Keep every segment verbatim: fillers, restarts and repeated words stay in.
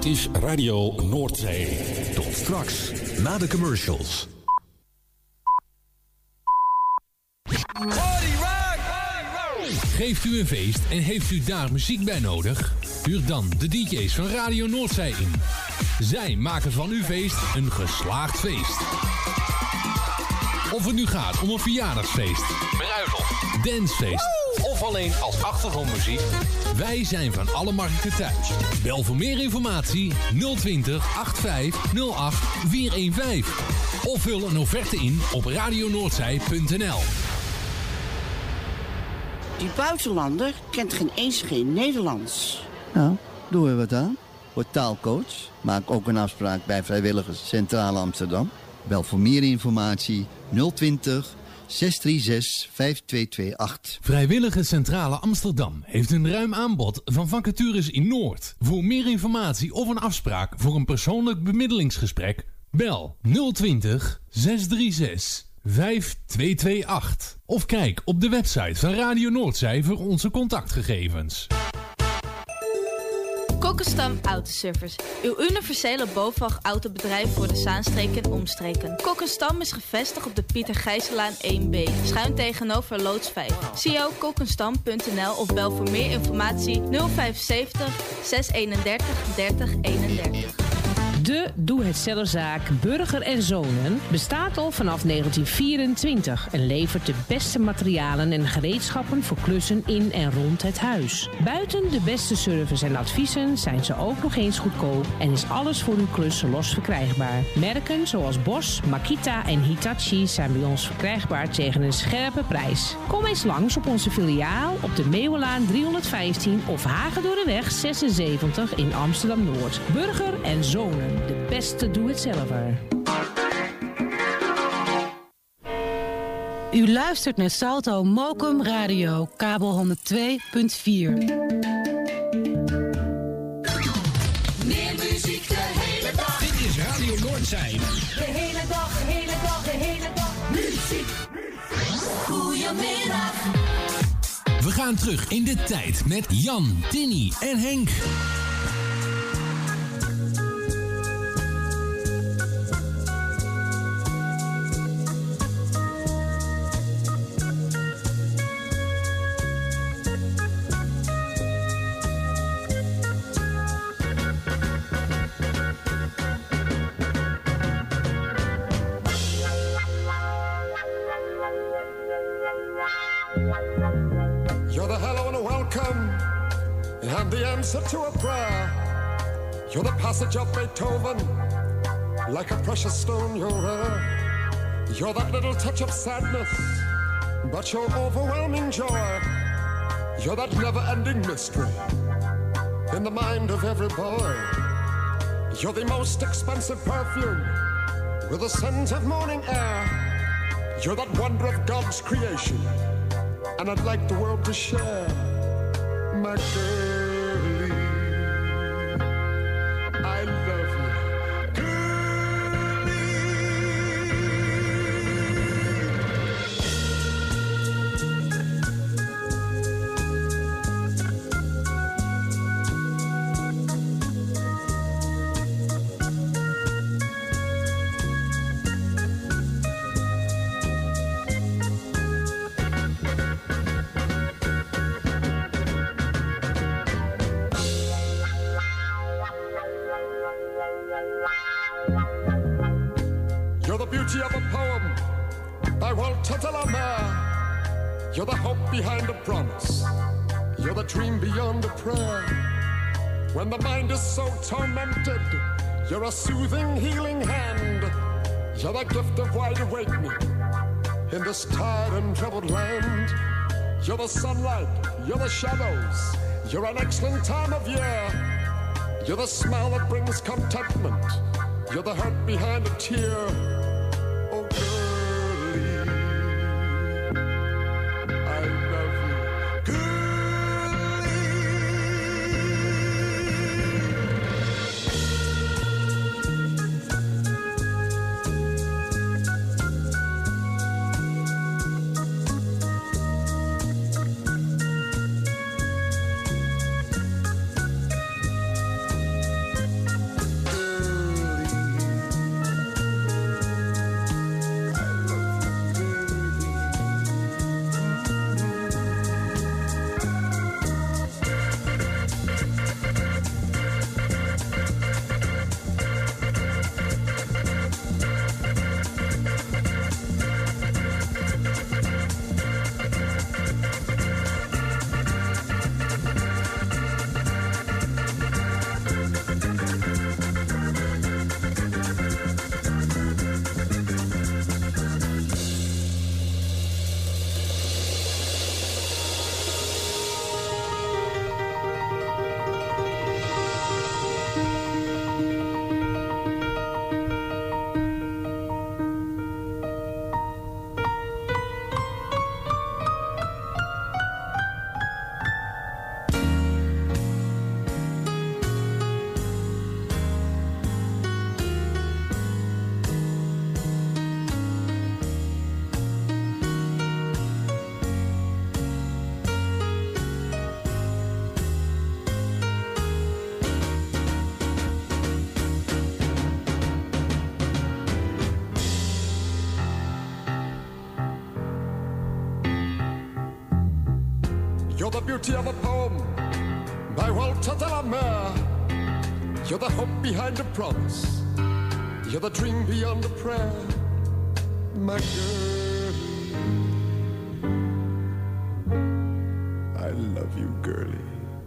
Dit is Radio Noordzee. Tot straks, na de commercials. Geeft u een feest en heeft u daar muziek bij nodig? Huur dan de D J's van Radio Noordzee in. Zij maken van uw feest een geslaagd feest. Of het nu gaat om een verjaardagsfeest, bruiloft, dancefeest of alleen als achtergrondmuziek. Wij zijn van alle markten thuis. Bel voor meer informatie nul twintig achtenvijftig nul acht vierhonderdvijftien. Of vul een offerte in op radionoordzij punt n l. Die buitenlander kent geen eens geen Nederlands. Nou, doen we wat aan. Word taalcoach. Maak ook een afspraak bij Vrijwilligers Centraal Amsterdam. Bel voor meer informatie nul twintig zes drie zes vijf twee twee acht. Vrijwillige Centrale Amsterdam heeft een ruim aanbod van vacatures in Noord. Voor meer informatie of een afspraak voor een persoonlijk bemiddelingsgesprek, bel nul twintig zes drie zes vijf twee twee acht. Of kijk op de website van Radio Noordzij voor onze contactgegevens. Kokkenstam Autoservice. Uw universele BOVAG-autobedrijf voor de Zaanstreek en omstreken. Kokkenstam is gevestigd op de Pieter Gijsselaan één B. Schuin tegenover loods vijf. C O kokkenstam punt n l of bel voor meer informatie nul vijf zeven nul zes eenendertig dertig eenendertig. De doe-het-zelfzaak Burger en Zonen bestaat al vanaf negentien vierentwintig en levert de beste materialen en gereedschappen voor klussen in en rond het huis. Buiten de beste service en adviezen zijn ze ook nog eens goedkoop en is alles voor uw klus los verkrijgbaar. Merken zoals Bosch, Makita en Hitachi zijn bij ons verkrijgbaar tegen een scherpe prijs. Kom eens langs op onze filiaal op de Meeuwenlaan driehonderdvijftien of Hagedorreweg zesenzeventig in Amsterdam-Noord. Burger en Zonen. De beste doe-het-zelver. U luistert naar Salto Mokum Radio, kabel honderd twee punt vier. Meer muziek de hele dag. Dit is Radio Noordzij. De hele dag, de hele dag, de hele dag. Muziek. Goedemiddag. We gaan terug in de tijd met Jan, Tinny en Henk. You're the hello and a welcome, and the answer to a prayer. You're the passage of Beethoven, like a precious stone you're rare. You're that little touch of sadness, but you're overwhelming joy. You're that never-ending mystery in the mind of every boy. You're the most expensive perfume with a scent of morning air. You're that wonder of God's creation, and I'd like the world to share. My girlie, I love you. You're the beauty of a poem by Walter de la Mare. You're the hope behind a promise. You're the dream beyond a prayer. When the mind is so tormented, you're a soothing, healing hand. You're the gift of wide awakening in this tired and troubled land. You're the sunlight, you're the shadows. You're an excellent time of year. You're the smile that brings contentment. You're the hurt behind a tear. Oh, girlie, I love you. You're the beauty of a poem by Walter de la Mare. You're the hope behind the promise. You're the dream beyond the prayer. My girl, I love you, girlie.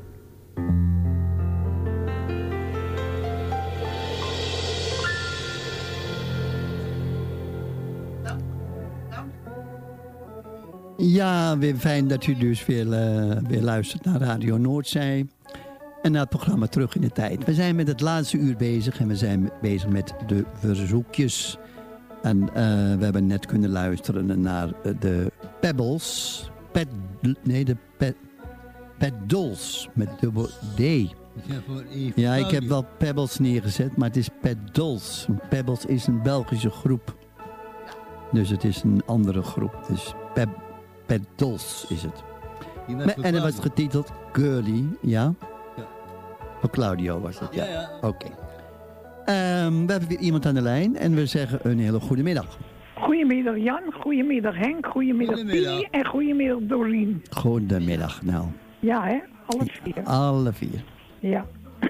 Ja, weer fijn dat u dus weer, uh, weer luistert naar Radio Noordzee. En naar het programma Terug in de Tijd. We zijn met het laatste uur bezig en we zijn bezig met de verzoekjes. En uh, we hebben net kunnen luisteren naar de Pebbles. Ped, nee, de ped, Pedals met dubbel D. Ja, ik heb wel Pebbles neergezet, maar het is Pedals. Pebbles is een Belgische groep. Dus het is een andere groep. Dus Peb, Pedals is het. En het was getiteld Girlie, ja? Ja. Voor Claudio was het, ja? Ja, ja. Oké. Okay. Um, we hebben weer iemand aan de lijn en we zeggen een hele goede middag. Goedemiddag Jan, goedemiddag Henk, goedemiddag, goedemiddag. Pini en goedemiddag Doreen. Goedemiddag, nou. Ja hè, alle vier. Alle vier. Ja.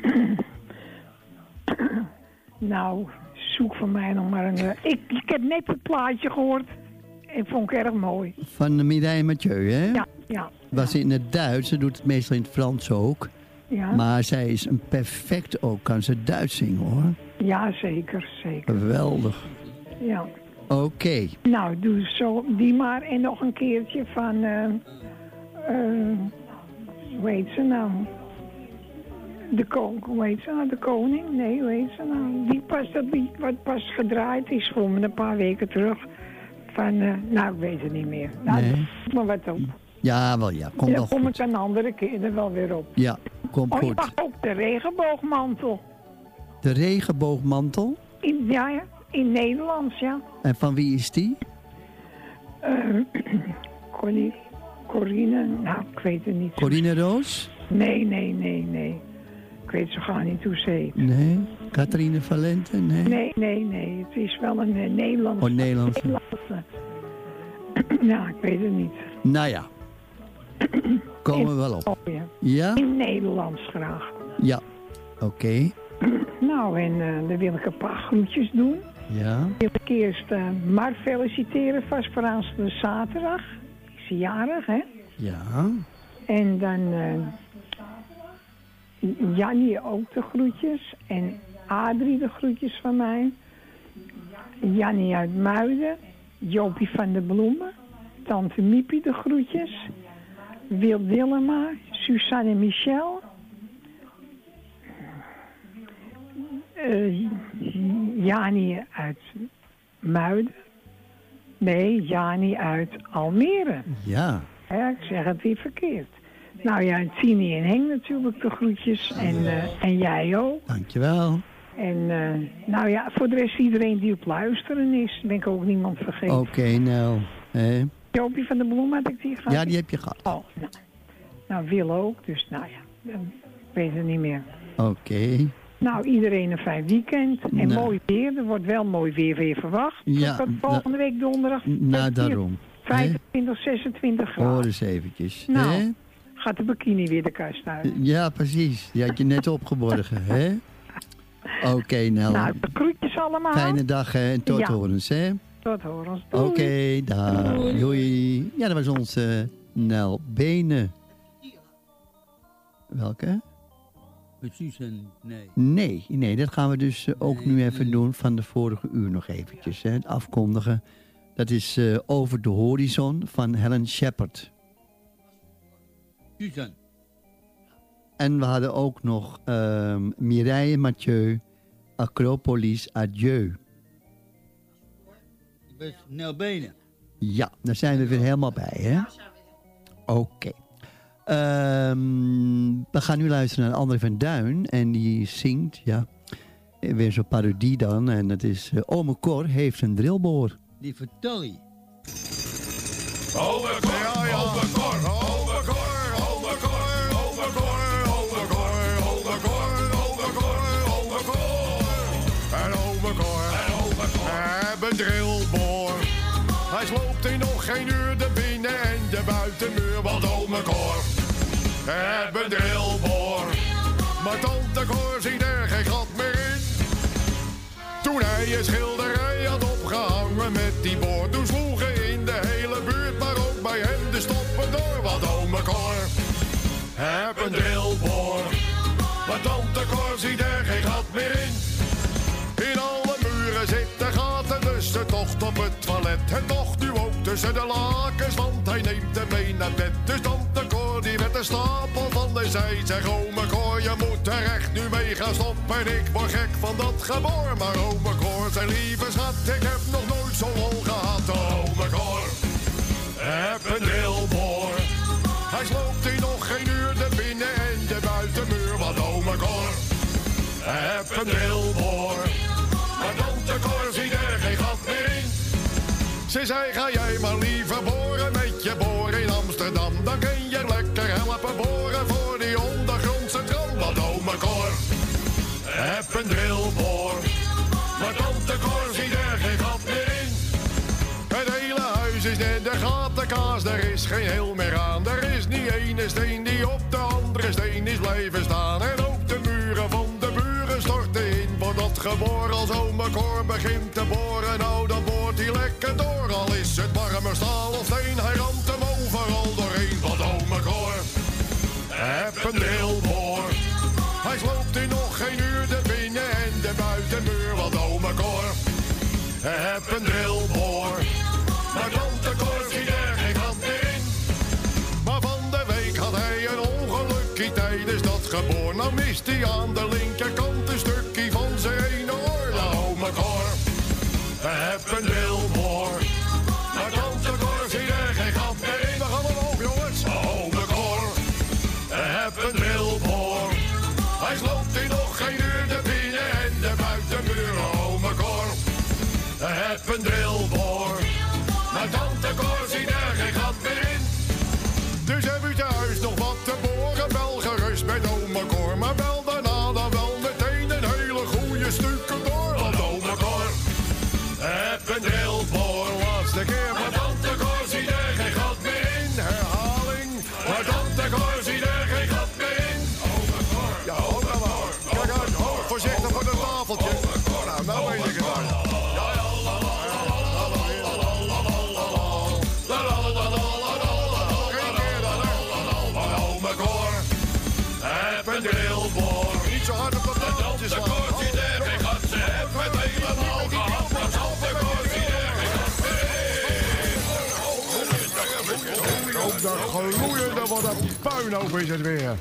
Nou, zoek voor mij nog maar een... Uh, ik, ik heb net het plaatje gehoord en vond ik erg mooi. Van Mireille Mathieu, hè? Ja, ja. Was ja. in het Duits, ze doet het meestal in het Frans ook. Ja. Maar zij is een perfect ook, kan ze Duits zingen hoor. Ja, zeker, zeker. Geweldig. Ja. Oké. Okay. Nou, doe zo die maar en nog een keertje van... Uh, uh, hoe heet ze nou? De koning, hoe heet ze nou? De koning? Nee, hoe heet ze nou? Die pas, dat lied wat pas gedraaid is voor me een paar weken terug. Van, uh, nou, ik weet het niet meer. Nou, nee. Maar wat op. Ja, wel ja. Kom ja, wel kom goed. ik een andere keer er wel weer op. Ja, kom oh, goed. Je mag ook de regenboogmantel. De regenboogmantel? In, ja, ja, in Nederlands, ja. En van wie is die? Uh, Corine, Corine, nou, ik weet het niet. Corine Roos? Nee, nee, nee, nee. Ik weet zo gar niet hoe ze heet. Nee? Catharine Valente? Nee? Nee, nee, nee. Het is wel een uh, Nederlandse. Oh, Nederlandse. Nederlandse. Ja, ik weet het niet. Nou ja. Komen we wel op. Oh, ja. Ja? In Nederlands graag. Ja, oké. Okay. Nou, en uh, dan wil ik een paar groetjes doen. Ja. Wil ik eerst uh, Mar feliciteren, vast voor aanstaande zaterdag. Is ze jarig, hè? Ja. En dan uh, Jannie ook de groetjes. En Adrie de groetjes van mij. Jannie uit Muiden. Jopie van de Bloemen. Tante Miepie de groetjes. Wil Willema. Suzanne en Michel. Uh, Jani uit Muiden. Nee, Jani uit Almere. Ja. Ja, ik zeg het weer verkeerd. Nou ja, Tini en Henk natuurlijk de groetjes. En, uh, en jij ook. Dankjewel. En uh, nou ja, voor de rest iedereen die op luisteren is, ben ik ook niemand vergeten. Oké, okay, nou. Hey. Jopie van de Bloem had ik die gehad? Ja, die heb je gehad. Oh, nou. Nou, Wil ook, dus nou ja, ik weet het niet meer. Oké. Okay. Nou, iedereen een fijn weekend. En nou. Mooi weer. Er wordt wel mooi weer weer verwacht. Ja. Tot volgende week donderdag. Nou, daarom. vijfentwintig, zesentwintig graden. Hoor eens eventjes. Nou, He? gaat de bikini weer de kast uit. Ja, precies. Die had je net opgeborgen, hè? Oké, okay, nou. Nou, de groetjes allemaal. Fijne dag, hè? En tot ja. horens, hè? Tot horens. Oké, okay, dag. Doei. Doei. Ja, dat was onze Nel Benen. Welke? Susan, nee. Nee, nee, dat gaan we dus uh, ook nee, nu even nee. doen van de vorige uur nog eventjes. Hè, het afkondigen. Dat is uh, Over de Horizon van Helen Shepard. Susan. En we hadden ook nog uh, Mireille Mathieu, Acropolis Adieu. Best Nel Benen. Ja, daar zijn we weer helemaal bij, hè? Oké. Okay. Um, we gaan nu luisteren naar André van Duin. En die zingt, ja, weer zo'n parodie dan. En dat is uh, Ome Cor heeft een drillboor. Die vertel je. Ome Cor, ja, ja. Ome Cor, Ome Cor, Ome Cor, Ome Cor, Ome Cor, Ome Cor, Ome Cor, Ome Cor. En Ome Cor, en Ome Cor, hebben een drillboor. Hij sloopt in nog geen uur de binnen- en de buitenmuur, want Ome Cor heb een drillboor. Maar tante Cor ziet er geen gat meer in. Toen hij een schilderij had opgehangen met die boor, toen sloegen in de hele buurt, maar ook bij hem de stoppen door. Want ome Cor heb een drillboor. Maar tante Cor ziet er geen gat meer in. In alle muren zitten gaten, dus de tocht op het toilet. En toch nu ook tussen de lakens, want hij neemt hem mee naar bed. Dus tante Cor die met een stapel van de zij zegt: ome Cor, je moet er echt nu mee gaan stoppen. En ik word gek van dat geboor. Maar ome Cor, zijn lieve schat, ik heb nog nooit zo lol gehad. Ome Cor heb een drillboor. Hij sloopt in nog geen uur de binnen- en de buitenmuur. Want ome Cor heb een drillboor. Maar tante Cor ziet er geen gat meer in. Ze zei: ga jij maar liever boren met je boor in Amsterdam. Dan kun je lekker helpen boren voor die ondergrondse tram. Want ome Cor heb een drillboor. Maar tante Cor ziet er geen gat meer in. Het hele huis is net de gatenkaas, er is geen heel meer aan. Er is niet ene steen die op de andere steen is blijven staan. En ook de muren van de buren storten in. Voor dat geboor als ome Cor begint te boren, nou dan boort hij lekker door. Al is het warme staal of steen, hij ramt hem overal doorheen. Want ome Cor heb een drillboor. Hij sloopt in nog geen uur de binnen- en de buitenmuur. Want ome Cor heb een drillboor. Maar tante Cor ziet er geen gat meer in. Maar van de week had hij een ongelukje tijdens dat geboor. Nou mist hij aan de linkerkant een stukje van zijn ene oor. Nou, ome Cor heb een drillboor. Maar tante Cor ziet er geen gat meer in. We gaan omhoog, jongens. Ome Cor heb een drillboor. Hij sloopt in nog geen uur de binnen- en de buitenmuur. Ome Cor heb een drillboor. Maar tante Cor ziet er geen gat meer in. Dus heb u thuis nog wat te boren, bel gerust met ome Cor. Maar bel daarna dan wel meteen een hele goede stukken door. Want ome Cor heb een drillboor. Laatste keer, maar tante Cor ziet er geen gat meer in. Herhaling, maar tante Cor ziet er geen gat meer in. Ome Cor, ja, ome Cor. Kijk uit, voorzichtig voor dat tafeltje. Nou, nou weet ik het dan. Een drillboor. Niet zo hard op dat tafeltje slaan. Tante Cor ziet er geen gat. Ze heeft het helemaal gehad. Maar tante Cor ziet er geen gat meer. Ook dat gloeiende, wat een puinhoop is het weer.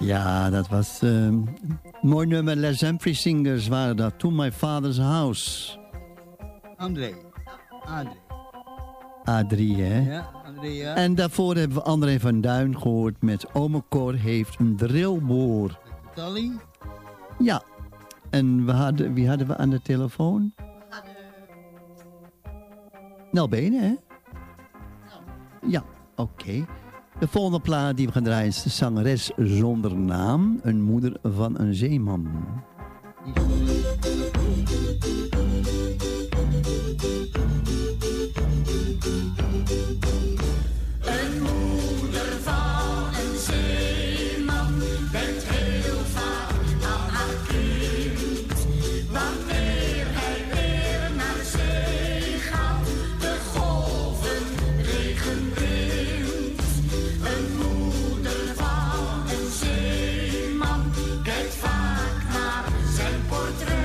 Ja, dat was uh, een mooi nummer. Les Humphrey Singers waren dat. To My Father's House. André. André. A drie, hè? Ja, André, ja. En daarvoor hebben we André van Duin gehoord met Ome Cor heeft een drillboor. Tally? Ja. En we hadden, wie hadden we aan de telefoon? We hadden... Nel Benen, hè? Ja, oké. Okay. De volgende plaat die we gaan draaien is de zangeres zonder naam. Een moeder van een zeeman. Een moeder van een zeeman denkt heel vaak aan haar kind. Wanneer hij weer naar zee gaat, de golven, regen, wind. Een moeder van een zeeman kijkt vaak naar zijn portret.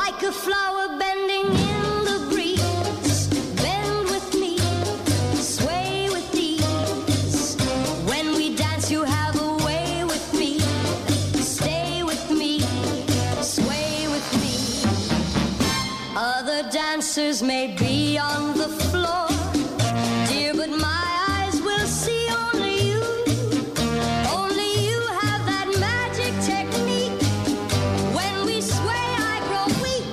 like a flower bending in the breeze. Bend with me, sway with ease. When we dance, you have a way with me. Stay with me, sway with me. Other dancers may be on the floor, dear, but my eyes will see only you. Only you have that magic technique. When we sway, I grow weak.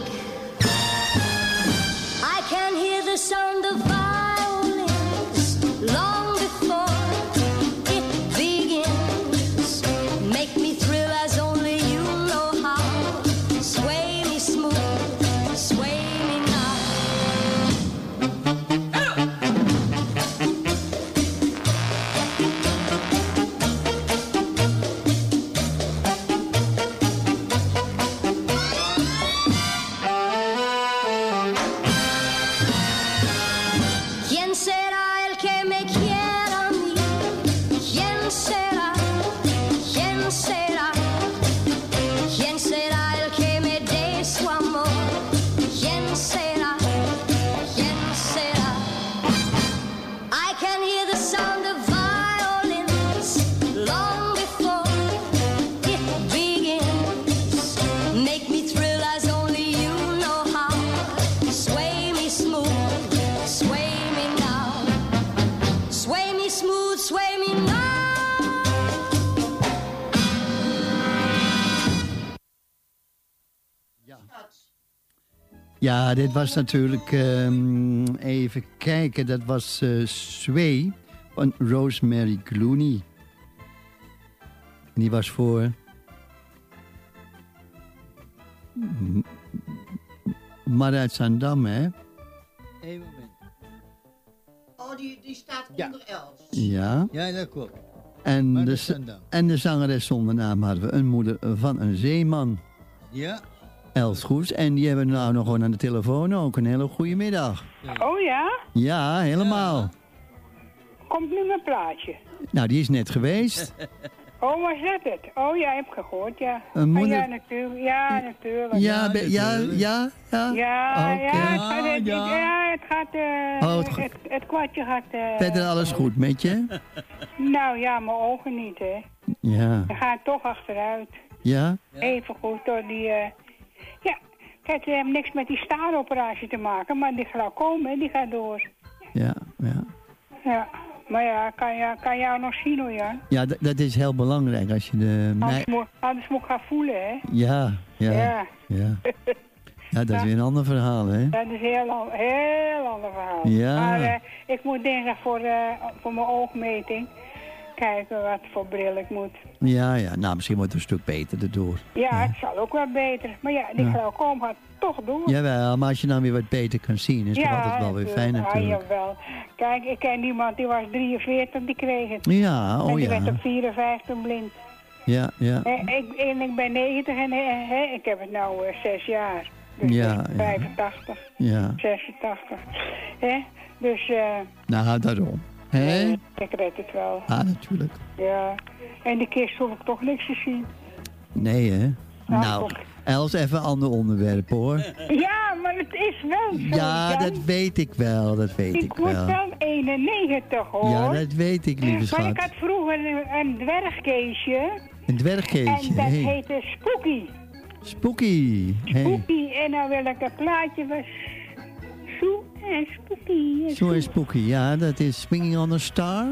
I can hear the sound of violins long before it begins. Make me thrill as only you know how. Sway me smooth, sway me now. ¿Quién será el que me quiera a mí? ¿Quién será? ¿Quién será? ¿Quién será el que me dé su amor? ¿Quién será? ¿Quién será? I can hear the sound of violins long before it begins. Make me thrill as only you know how. Sway me smooth, sway me now. Sway me smooth, sway me now. Ja, dit was natuurlijk, um, even kijken, dat was uh, Sway van Rosemary Clooney. En die was voor M- Marat Zandam, hè? Eén moment. Oh, die, die staat onder Els. Ja. Ja, dat klopt. En Marat de, Zandam. en de zangeres zonder naam hadden we een moeder van een zeeman, Ja. Els Goes. En die hebben we nou nog gewoon aan de telefoon ook. Een hele goede middag. Oh ja? Ja, helemaal. Komt nu mijn plaatje. Nou, die is net geweest. Oh, was dat het? Oh ja, heb ik gehoord, ja. Een moeder- Ah, ja, natuurlijk. Ja, natuurlijk. Ja, be- ja, ja, ja. Ja, Oké. ja, het gaat, het, Ja, ja. ja, het gaat, eh, Oh, het het, ga- het, het kwartje gaat, eh, Verder alles goed met je? nou ja, mijn ogen niet, hè. Ja. Ze gaan toch achteruit. Ja? Even goed door die, eh, ja, kijk, het heeft niks met die staaroperatie te maken, maar die glaucoom, hè, die gaat door. Ja, ja. Ja, maar ja, kan, ja, kan jou nog zien hoor, Jan. Ja, d- dat is heel belangrijk als je de... Anders, mei- moet, anders moet ik gaan voelen, hè. Ja, ja, Ja. ja. Ja, dat is weer een ander verhaal, hè? Dat is een heel, an- heel ander verhaal. Ja. Maar eh, ik moet denken voor, eh, voor mijn oogmeting. Kijken wat voor bril ik moet. Ja, ja. Nou, misschien wordt het een stuk beter erdoor. Ja, het zal ook wel beter. Maar ja, die Ja. glaucoom gaat toch door. Jawel, maar als je dan weer wat beter kan zien, is het ja, altijd wel weer fijn natuurlijk. Ah, jawel. Kijk, ik ken iemand die was drieënveertig, die kreeg het. Ja, oh en die ja. werd op vierenvijftig blind. Ja, ja. En ik, en ik ben negentig en eh, hè, ik heb het nou eh, zes jaar. Dus Ja, eh, ja. vijfentachtig, Ja. zesentachtig. Hè? Dus eh, Nou, daarom. Hè? ik red het wel. Ah, natuurlijk. Ja. En die kist hoef ik toch niks te zien. Nee, hè? Nou, Nou, toch. Els, even een ander onderwerp, hoor. Ja, maar het is wel zo. Ja, Jan. dat weet ik wel, dat weet Ik ik word wel. wel eenennegentig hoor. Ja, dat weet ik, lieve Maar ik schat. had vroeger een, een dwergkeesje. Een dwergkeesje, En dat hey. heette Spooky. Spooky. Hey. Spooky. En dan wil ik een plaatje was Sue en Spooky. Zo is Spooky, ja, dat is Swinging on a Star.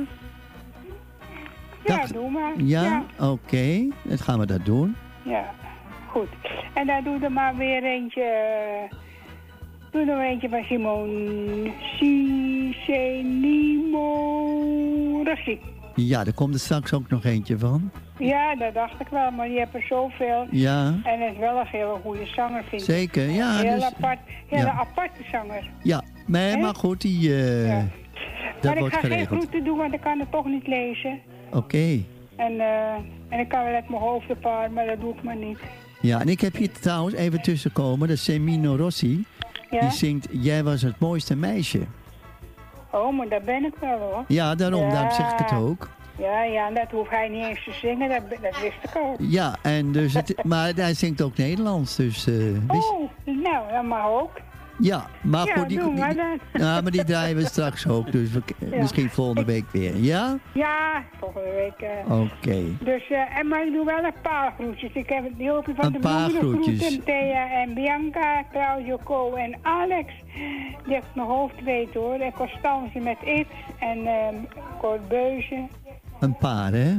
Ja, dat- doe maar. Ja, Ja. oké, dat gaan we dat doen. Ja, goed. En dan doe er maar weer eentje. eh, Doe er eentje van Simone. Si, se, nimo, Rossi. Ja, daar komt er straks ook nog eentje van. Ja, dat dacht ik wel, maar die hebben er zoveel. Ja. En hij is wel een hele goede zanger, vind ik. Zeker, ja, Heel dus- apart, hele ja. aparte zanger. Ja, nee, Hè? maar goed, die, eh, Ja. dat maar ik wordt ga geen geregeld. groeten doen, want ik kan het toch niet lezen. Oké. En, eh, en ik kan wel uit mijn hoofd een paar, maar dat doe ik maar niet. Ja, en ik heb hier trouwens even tussenkomen, dat is Semino Rossi. Ja? Die zingt Jij was het mooiste meisje. Oh, maar daar ben ik wel hoor. Ja, daarom, Ja. daarom zeg ik het ook. Ja, ja, dat hoeft hij niet eens te zingen, dat, dat wist ik ook. Ja, en dus het, maar hij zingt ook Nederlands, dus... Uh, wist... Oh, nou, dat mag ook. Ja, maar ja, goed, die, doen die, we dan. ja, maar die draaien we straks ook, dus we, ja. misschien volgende week weer, ja? Ja, volgende week. Uh, Oké. Okay. Dus, uh, en maar ik doe wel een paar groetjes. Ik heb het hulpje van een de paar moeder groeten, Thea en Bianca, Claudio, Co en Alex. Die heb ik mijn hoofd weet hoor. En Constance met X en um, Kort Beuze. Een paar, hè?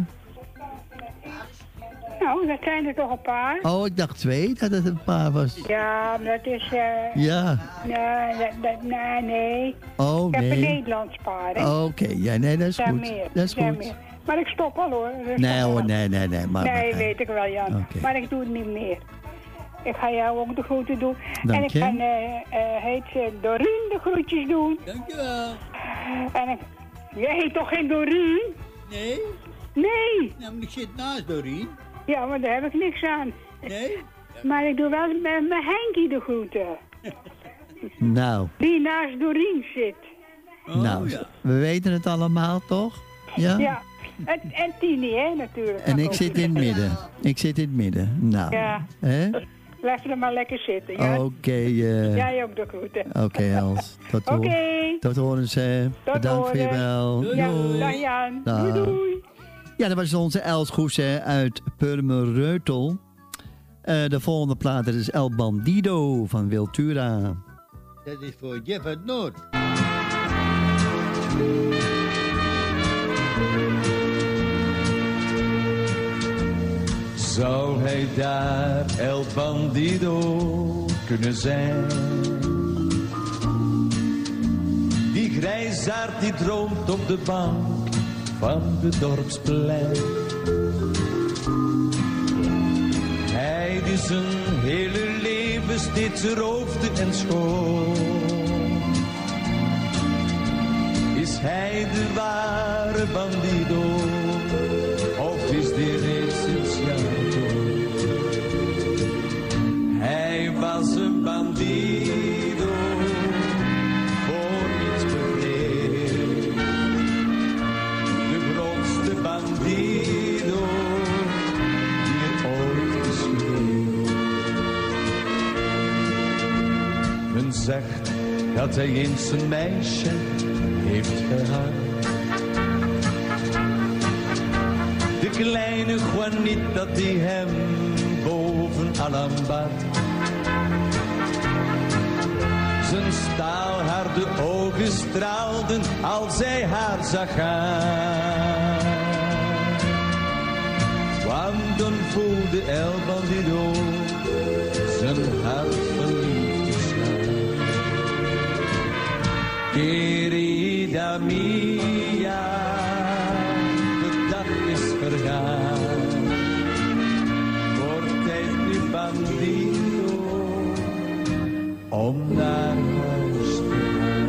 Nou, dat zijn er toch een paar. Oh, ik dacht twee, dat het een paar was. Ja, maar dat is... Uh, ja. Nee, dat, dat, nee, nee. Oh, ik nee. heb een Nederlands paar, hè. Oké, okay. Ja, nee, dat is daar goed. Meer. Dat is daar goed. Meer. Maar ik stop al, hoor. Dus nee, hoor, nee, nee, nee. Maar, nee, maar, weet ik wel, Jan. Okay. Maar ik doe het niet meer. Ik ga jou ook de groeten doen. Dank en ik je. ga, uh, uh, heet ze, Doreen de groetjes doen. Dankjewel. En ik... Jij heet toch geen Doreen? Nee. Nee. Nou, maar ik zit naast Doreen. Ja, maar daar heb ik niks aan. Nee? Maar ik doe wel met mijn Henkie de groeten. Nou. Die naast Doreen zit. Oh, nou, ja. We weten het allemaal, toch? Ja. Ja. En, en Tini, hè, natuurlijk. En ik zit in het midden. Ik zit in het midden. Nou. Ja. Hè? Laat er maar lekker zitten, ja? Oké. Okay, uh... Jij ook de groeten. Oké, okay, Els. Tot horen. Oké. Okay. Tot horen, ze. Bedankt voor je bel. Doei. Ja, dag Jan. Doei, doei. Ja, dat was onze Els Goes uit Purmereutel. Uh, de volgende plaat is El Bandido van Wiltura. Dat is voor Jeff uit Noord. Zou hij daar El Bandido kunnen zijn? Die grijsaard die droomt op de bank van de dorpsplein. Hij die zijn hele leven steeds roofde en schoon. Is hij de ware bandido? Of is die reeds sinds jaren dood? Hij was een bandido, voor niets begreep. De grootste bandido die er ooit is geweest. Men zegt dat hij eens een meisje heeft gehad. De kleine Juanita die hem bovenal aanbad. Zijn staalharde ogen straalden als hij haar zag gaan. Want dan voelde El Bandido zijn hart verliefd slaan. Querida mia, de dag is vergaan. Wordt tijd nu bandido om naar huis te gaan.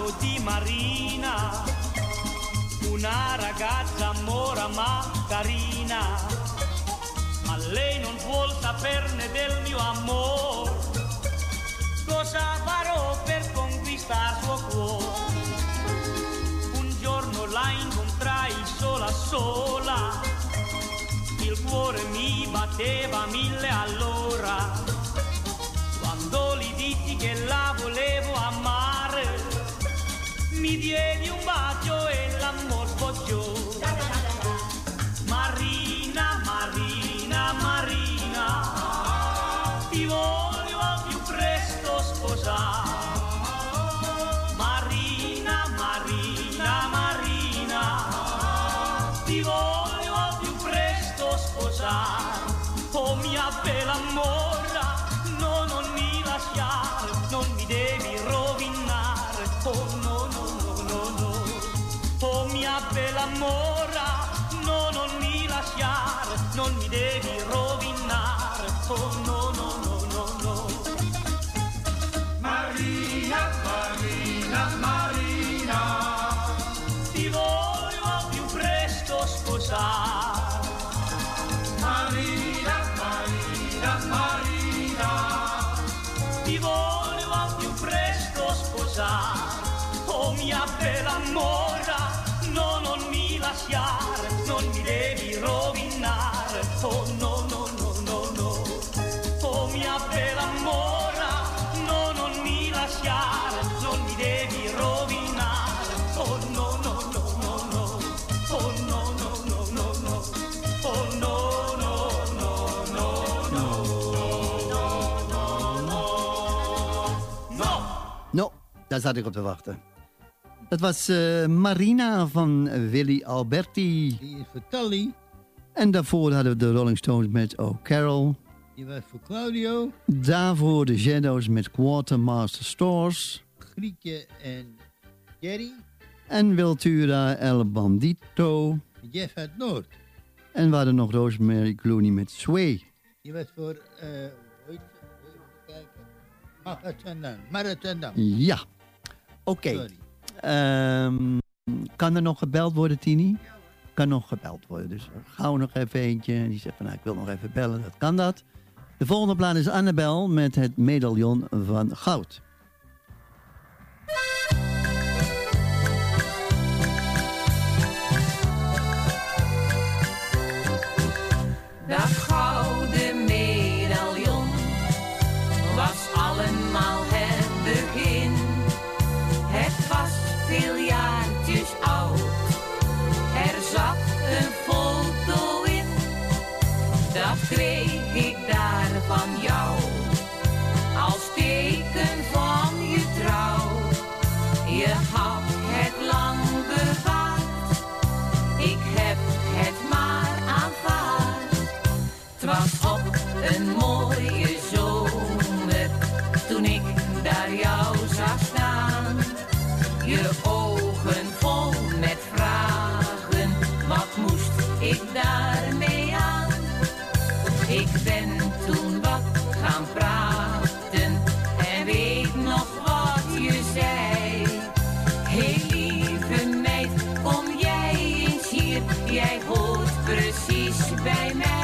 parlo di Marina, una ragazza mora ma carina, ma lei non vuol saperne del mio amor. Cosa farò per conquistar suo cuore? Un giorno la incontrai sola sola, il cuore mi batteva mille all'ora. Quando gli dissi che la volevo amare, mi diedi un bacio e l'amor sbocciò. Marina, Marina, Marina, ti voglio al più presto sposare. Marina, Marina, Marina, ti voglio al più presto sposare. Oh mia bella mora, no, non mi lasciare, non mi devi rovinare. Oh no, no, no, no, no. Oh mia bella mora, no, non mi lasciare, non mi devi rovinare. Oh no, no, no, no, no. Marina, Marina, Marina, ti voglio al più presto sposare. Marina, Marina, Marina, ti voglio al più presto sposare. Oh mia bella mora, no, non mi lasciare, non mi devi rovinare. Oh no, no, no, no, no. Oh mia bella mora, no, non mi lasciare, non mi devi rovinare. Oh no, no, no, no, no. Oh no, no, no, no, no. Oh no, no, no, no, no. No, no, no, no. No, daar zat ik op te wachten. Dat was uh, Marina van Willy Alberti. Die is voor Tally. En daarvoor hadden we de Rolling Stones met Oh Carol. Die was voor Claudio. Daarvoor de Shadows met Quartermaster Stores. Grietje en Jerry. En Wiltura El Bandito. Jeff uit Noord. En we hadden nog Rosemary Clooney met Sway. Die was voor, uh, hoe heet Marathon. Marathon. Ja, oké. Okay. Um, kan er nog gebeld worden, Tini? Kan nog gebeld worden, dus gauw nog even eentje. Die zegt van, nou, ik wil nog even bellen, dat kan dat. De volgende plaat is Annabel met het medaillon van goud. Dat gouden medaillon was allemaal het begin. Het was veel jaartjes oud. Er zat een foto in. Dat kreeg ik daar van jou. Als teken van je trouw. Je had het lang bewaard. Ik heb het maar aanvaard. Het was op een mooie zomer. Toen ik daar jou zag staan. Je ogen vol met vragen. Wat moest ik daarmee aan? Ik ben toen wat gaan praten. En weet nog wat je zei. Hey lieve meid, kom jij eens hier. Jij hoort precies bij mij.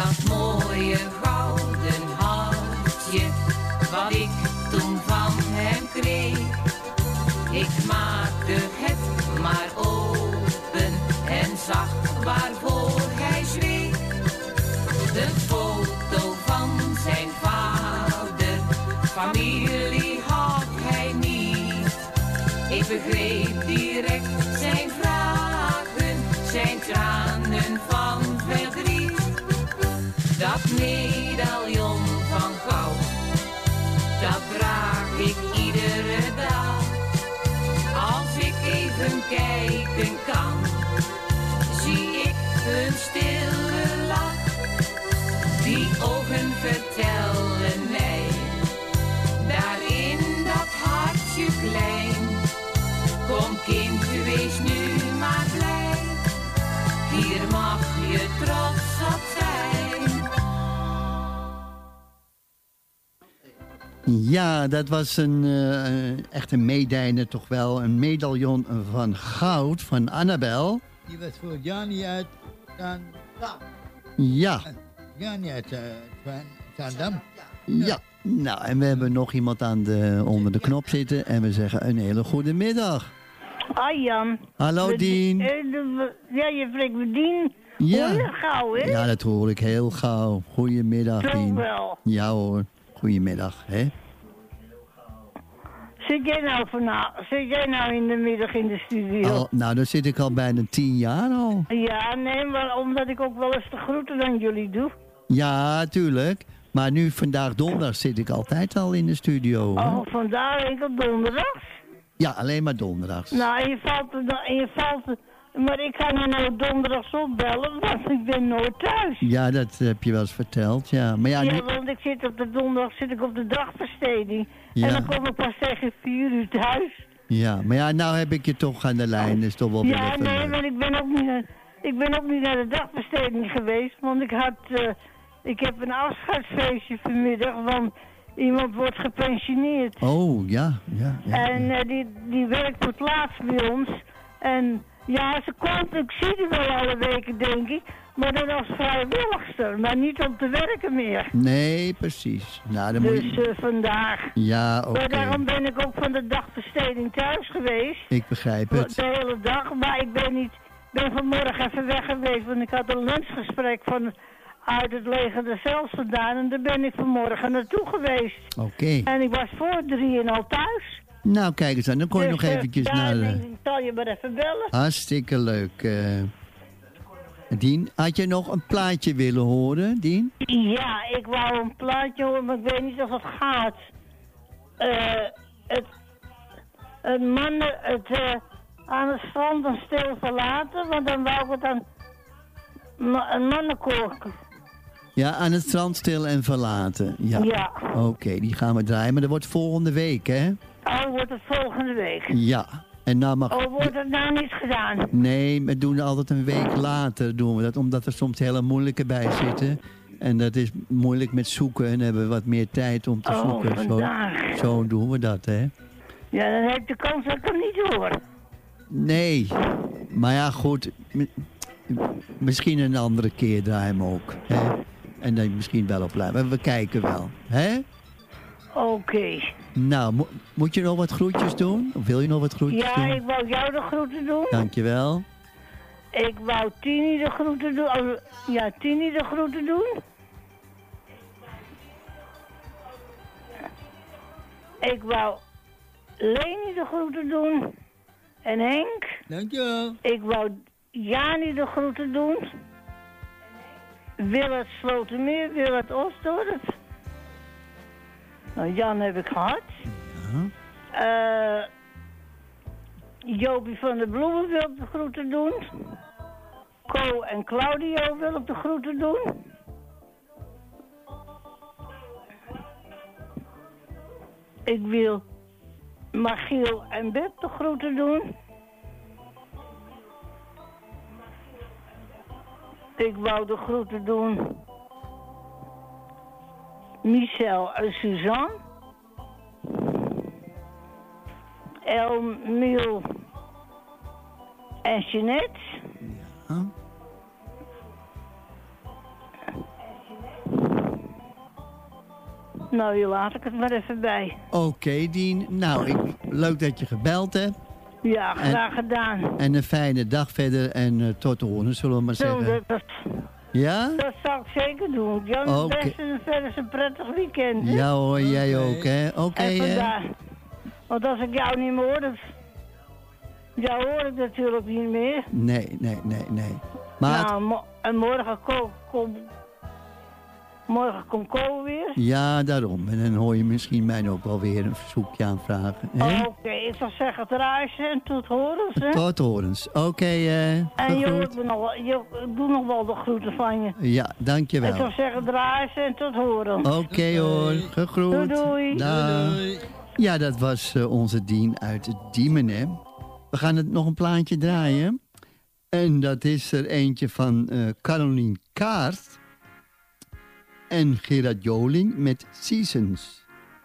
Wat ik toen van hem begreep direct zijn vragen, zijn tranen van verdriet. Dat medaillon van goud, dat draag ik iedere dag. Als ik even kijken kan, zie ik hun stille lach. Die ogen vertellen mij, daarin dat hartje klein. Kom kind, wees nu maar blij, hier mag je trots op zijn. Ja, dat was een uh, echt een meedijner toch wel. Een medaillon van goud van Annabel. Die was voor Jani uit Zandam. Ja. Jani uit uh, Zandam. Ja. ja, nou en we hebben nog iemand aan de, onder de knop zitten en we zeggen een hele goede middag. Hoi Jan. Hallo de, Dien. Uh, de, ja, je spreekt met Dien. Ja. Hoor je gauw, hè? Ja, dat hoor ik heel gauw. Goedemiddag, Dien. Toch wel. Ja hoor, goedemiddag, hè. Zit jij nou vanavond, zit jij nou in de middag in de studio? Al, nou, dan zit ik al bijna tien jaar al. Ja, nee, maar omdat ik ook wel eens de groeten aan jullie doe. Ja, tuurlijk. Maar nu, vandaag donderdag, zit ik altijd al in de studio. Hè? Oh, vandaag enkel donderdags? Ja, alleen maar donderdags. Nou, en je valt er, en je valt er, maar ik ga je nou donderdags opbellen, want ik ben nooit thuis. Ja, dat heb je wel eens verteld, ja. Maar ja, ja nu... want ik zit op de donderdag zit ik op de dagbesteding. Ja. En dan kom ik pas tegen vier uur thuis. Ja, maar ja, nou heb ik je toch aan de lijn, dus toch wel weer Ja, even nee, leuk. maar ik ben ook niet naar, ik ben ook niet naar de dagbesteding geweest, want ik had, uh, ik heb een afscheidsfeestje vanmiddag, want iemand wordt gepensioneerd. Oh, ja, ja. ja en ja. Uh, die, die werkt voor het laatst bij ons. En ja, ze komt, ik zie haar wel alle weken, denk ik, maar dan als vrijwilligster, maar niet om te werken meer. Nee, precies. Nou, dan dus moet je... uh, vandaag. Ja, oké. Maar Okay. daarom ben ik ook van de dagbesteding thuis geweest. Ik begrijp het. De hele dag, maar ik ben niet, ben vanmorgen even weg geweest, want ik had een lunchgesprek van, uit het leger des Heils vandaan en daar ben ik vanmorgen naartoe geweest. Oké. Okay. En ik was voor drieën al thuis. Nou, kijk eens aan, dan kon je dus, nog eventjes uh, naar... Ja, Uh... ik zal je maar even bellen. Hartstikke leuk. Uh... Dien, had je nog een plaatje willen horen, Dien? Ja, ik wou een plaatje horen, maar ik weet niet of het gaat. Uh, het, het mannen, het uh, aan het strand dan stil verlaten, want dan wou ik het aan een mannenkoor. Ja, aan het strand stil en verlaten. Ja. ja. Oké, okay, die gaan we draaien, maar dat wordt volgende week, hè? Oh, wordt het volgende week? Ja. En nou mag... Oh, wordt het nou niet gedaan? Nee, we doen altijd een week later doen we dat, omdat er soms hele moeilijke bij zitten. En dat is moeilijk met zoeken en hebben we wat meer tijd om te oh, zoeken. Zo, zo doen we dat, hè? Ja, dan heb je de kans dat ik hem niet hoor. Nee, maar ja, goed. Misschien een andere keer draaien we ook, hè? En dan misschien wel op blijven. We kijken wel, hè? Oké. Okay. Nou, mo moet je nog wat groetjes doen? Of wil je nog wat groetjes ja, doen? Ja, ik wou jou de groeten doen. Dankjewel. Ik wou Tini de groeten doen. Oh, ja, Tini de groeten doen. Ik wou Leni de groeten doen. En Henk. Dankjewel. Ik wou Jani de groeten doen. Willert Slotermeer, Willert Oostdorp. Nou, Jan heb ik gehad. Ja. Uh, Jopie van der Bloemen wil ik de groeten doen. Co en Claudio wil ik de groeten doen. Ik wil Magiel en Beb de groeten doen. Ik wou de groeten doen. Michel en Suzanne. Elmiel en Jeanette. Ja. Nou, hier laat ik het maar even bij. Oké, okay, Dien. Nou, ik, leuk dat je gebeld hebt. Ja, graag en, gedaan. En een fijne dag verder en uh, tot de horen, zullen we maar Zo, zeggen. Dat, ja? Dat zal ik zeker doen. Jan, okay. Best en verder een prettig weekend. Hè? Ja hoor, jij ook, hè? Oké, okay, hè? Want als ik jou niet meer hoor, dan, Ja, hoor ik natuurlijk niet meer. Nee, nee, nee, nee. Maar nou, mo en morgen kom, kom, morgen komt Ko weer. ja, daarom. En dan hoor je misschien mij ook wel weer een verzoekje aanvragen. Oh, Oké, okay. Ik zou zeggen draaien en tot horens, hè? Tot horens. Oké, okay, uh, en je hoort me nog wel, je, ik doe nog wel de groeten van je. Ja, dankjewel. Ik zou zeggen draaien en tot horens. Oké okay, hoor, gegroet. Doei doei. Dag. Doei. Ja, dat was uh, onze Dien uit Diemen, hè. We gaan het nog een plaatje draaien. En dat is er eentje van uh, Carolien Kaart en Gerard Joling met Seasons.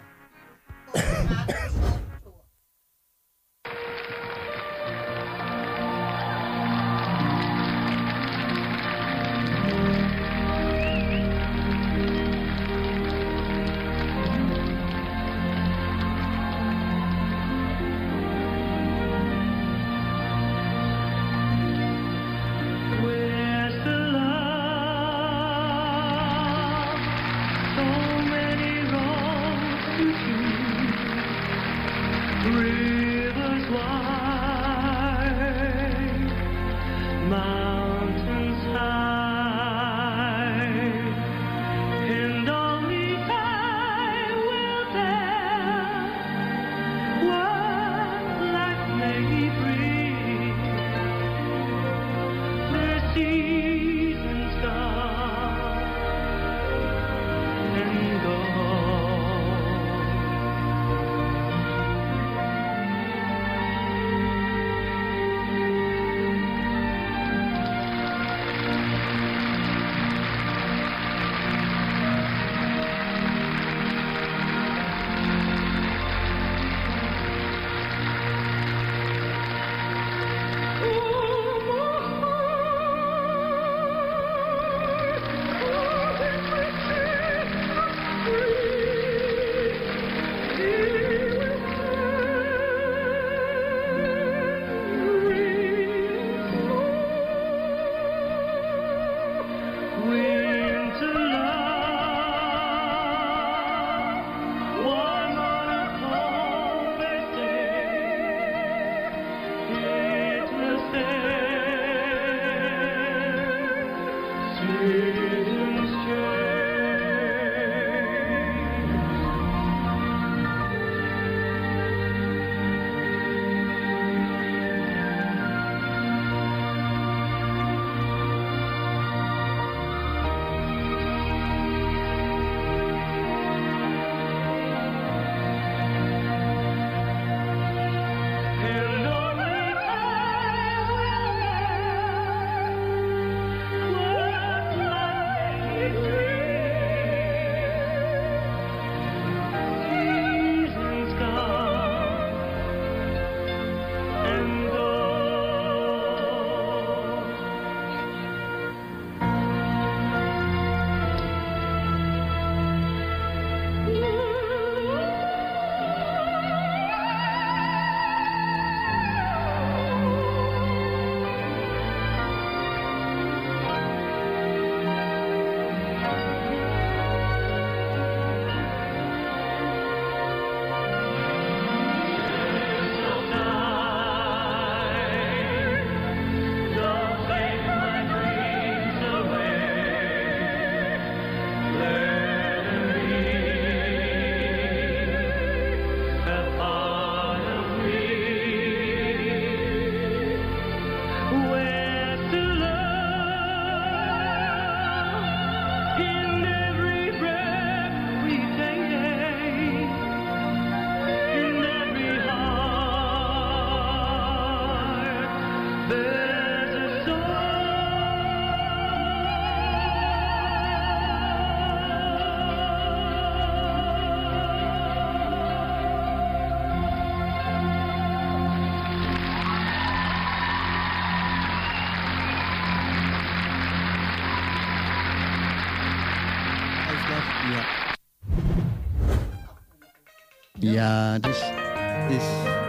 Ja, dus... dus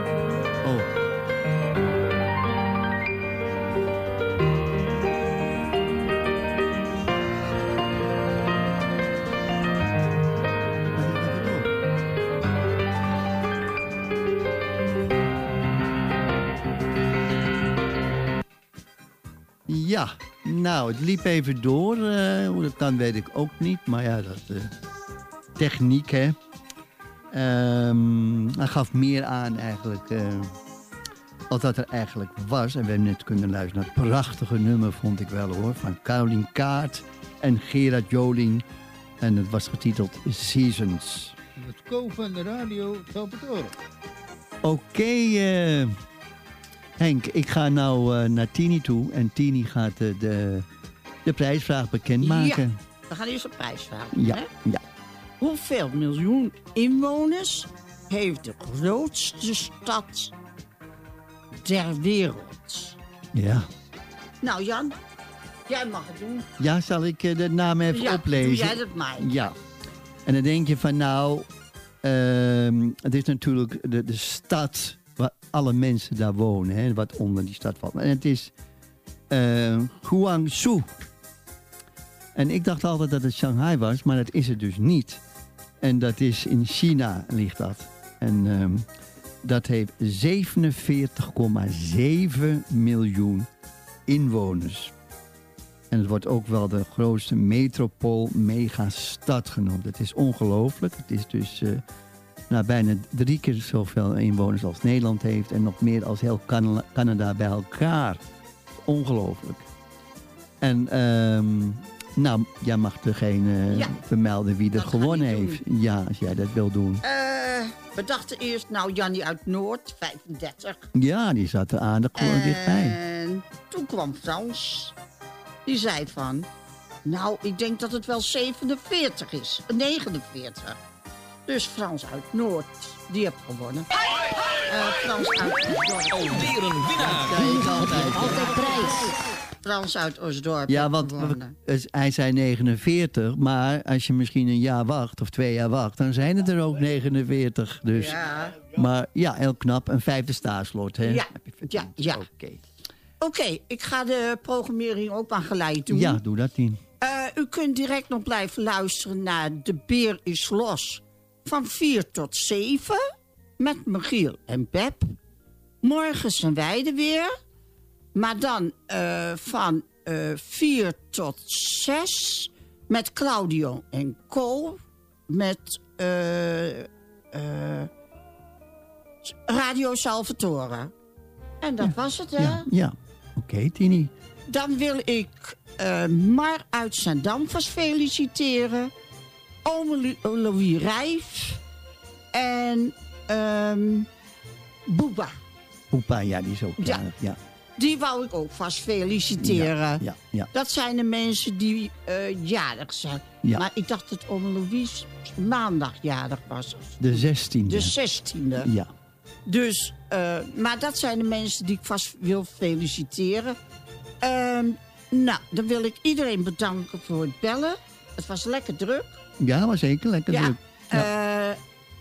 oh. Ja, nou, het liep even door. Uh, hoe dat kan, weet ik ook niet. Maar ja, dat is uh, techniek, hè. Um, hij gaf meer aan eigenlijk... Uh, als dat er eigenlijk was. En we hebben net kunnen luisteren naar het prachtige nummer, vond ik wel hoor. Van Carolien Kaart en Gerard Joling. En het was getiteld Seasons. Het koop van de radio Salvatore. Oké, okay, uh, Henk, ik ga nou uh, naar Tini toe. En Tini gaat uh, de, de prijsvraag bekendmaken. Ja, we gaan eerst een prijsvraag doen, ja, hè? Ja. Hoeveel miljoen inwoners heeft de grootste stad ter wereld? Ja. Nou Jan, jij mag het doen. Ja, zal ik uh, de naam even ja, oplezen? Doe jij dat maar. Ja. En dan denk je van nou, uh, het is natuurlijk de, de stad waar alle mensen daar wonen, hè, wat onder die stad valt. En het is uh, Guangzhou. En ik dacht altijd dat het Shanghai was, maar dat is het dus niet. En dat is in China ligt dat. En um, dat heeft zevenenveertig komma zeven miljoen inwoners. En het wordt ook wel de grootste metropool-megastad genoemd. Het is ongelooflijk. Het is dus uh, nou, bijna drie keer zoveel inwoners als Nederland heeft. En nog meer als heel Canada, Canada bij elkaar. Ongelooflijk. En um, nou, jij mag degene ja. vermelden wie er gewonnen heeft. Ja, als jij dat wil doen. Uh, we dachten eerst, nou, Jannie uit Noord, vijfendertig. Ja, die zat er aardig gewoon uh, dichtbij. En toen kwam Frans. Die zei van, nou, ik denk dat het wel zevenenveertig is. negenenveertig. Dus Frans uit Noord, die heeft gewonnen. Uh, Frans uit Oostdorp. Alweer een winnaar. Altijd, altijd prijs. Frans uit Oostdorp. Ja, want hij zei negenenveertig, maar als je misschien een jaar wacht of twee jaar wacht, dan zijn het er ook negenenveertig. Dus. Ja. Maar ja, heel knap. Een vijfde staatslot, hè? Ja, ja, ja. Oké. Okay. Oké, okay, ik ga de programmering ook aan geleid doen. Ja, doe dat, Tien. Uh, u kunt direct nog blijven luisteren naar De Beer is Los. Van vier tot zeven. Met Michiel en Beb. Morgen zijn wij er weer. Maar dan uh, van uh, vier tot zes. Met Claudio en Co. Met uh, uh, Radio Salvatore. En dat ja, was het, hè? Ja, ja. Oké, okay, Tini. Dan wil ik uh, Mar uit Zandam vast feliciteren. Ome Louis Rijf. En um, Boeba. Boeba, ja, die is ook jarig, ja. ja. Die wou ik ook vast feliciteren. Ja, ja, ja. Dat zijn de mensen die uh, jarig zijn. Ja. Maar ik dacht dat ome Louis maandag jarig was. De zestiende. De zestiende. Ja. Dus, uh, maar dat zijn de mensen die ik vast wil feliciteren. Uh, nou, dan wil ik iedereen bedanken voor het bellen. Het was lekker druk. Ja, maar zeker lekker ja, druk. Ja. Uh,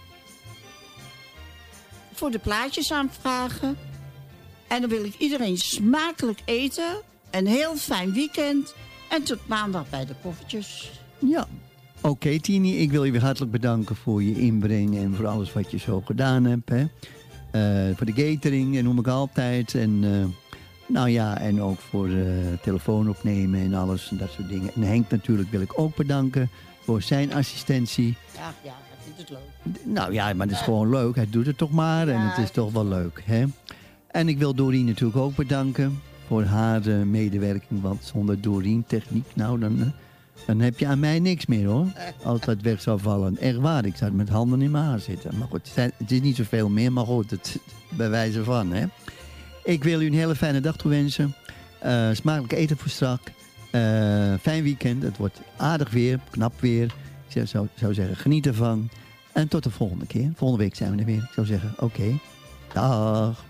voor de plaatjes aanvragen. En dan wil ik iedereen smakelijk eten. Een heel fijn weekend. En tot maandag bij de koffertjes. Ja. Oké, okay, Tini, ik wil je weer hartelijk bedanken voor je inbreng en voor alles wat je zo gedaan hebt. Hè. Uh, voor de catering, en noem ik altijd. En uh, nou ja, en ook voor uh, telefoon opnemen en alles en dat soort dingen. En Henk natuurlijk wil ik ook bedanken voor zijn assistentie. Ja, ja, hij vindt het leuk. Nou ja, maar het is gewoon leuk. Hij doet het toch maar en ja, het is toch wel leuk, hè. En ik wil Doreen natuurlijk ook bedanken voor haar uh, medewerking. Want zonder Doreen techniek, nou dan... Uh, Dan heb je aan mij niks meer, hoor. Als dat weg zou vallen. Echt waar, ik zou met handen in mijn haar zitten. Maar goed, het is niet zoveel meer, maar goed, het bij wijze van, hè. Ik wil u een hele fijne dag toewensen. Uh, smakelijk eten voor strak. Uh, fijn weekend, het wordt aardig weer, knap weer. Ik zou, zou zeggen, geniet ervan. En tot de volgende keer. Volgende week zijn we er weer. Ik zou zeggen, oké. Okay. Dag.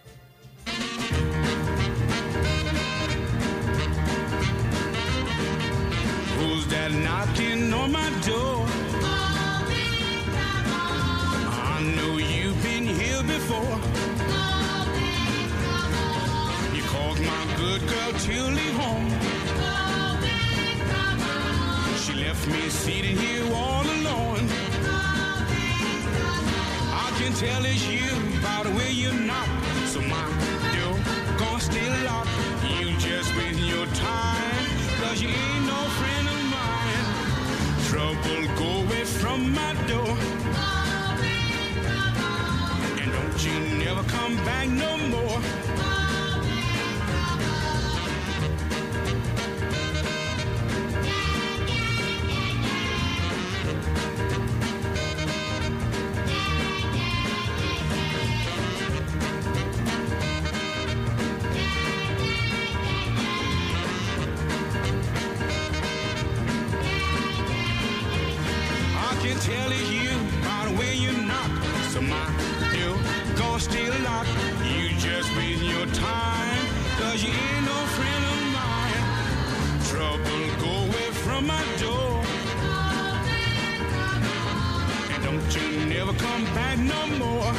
That knocking on my door. I know you've been here before. You caused my good girl to leave home. She left me seated here all alone. I can tell it's you by the way you knock. So my door gonna stay locked. You just waste your time, cause you ain't no friend of mine. Trouble, go away from my door. And don't you never come back no more. Tell you by the way you knock, so my door gonna stay locked. You just waste your time, cause you ain't no friend of mine. Trouble, go away from my door. And don't you never come back no more.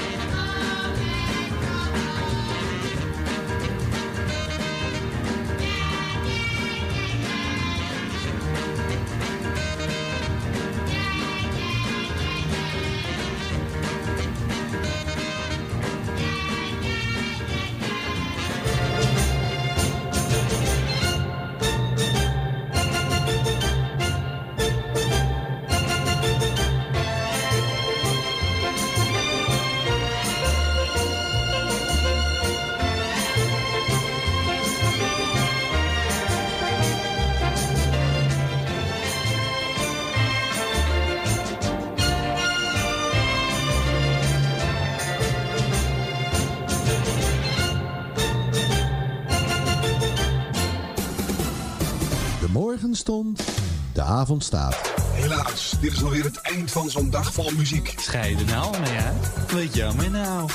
Stond, de avond staat. Helaas, dit is alweer het eind van zo'n dag vol muziek. Scheiden nou mee uit? Weet jammer nou.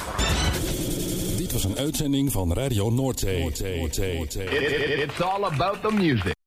Dit was een uitzending van Radio Noordzee. Noordzee. Noordzee. It, it, it's all about the music.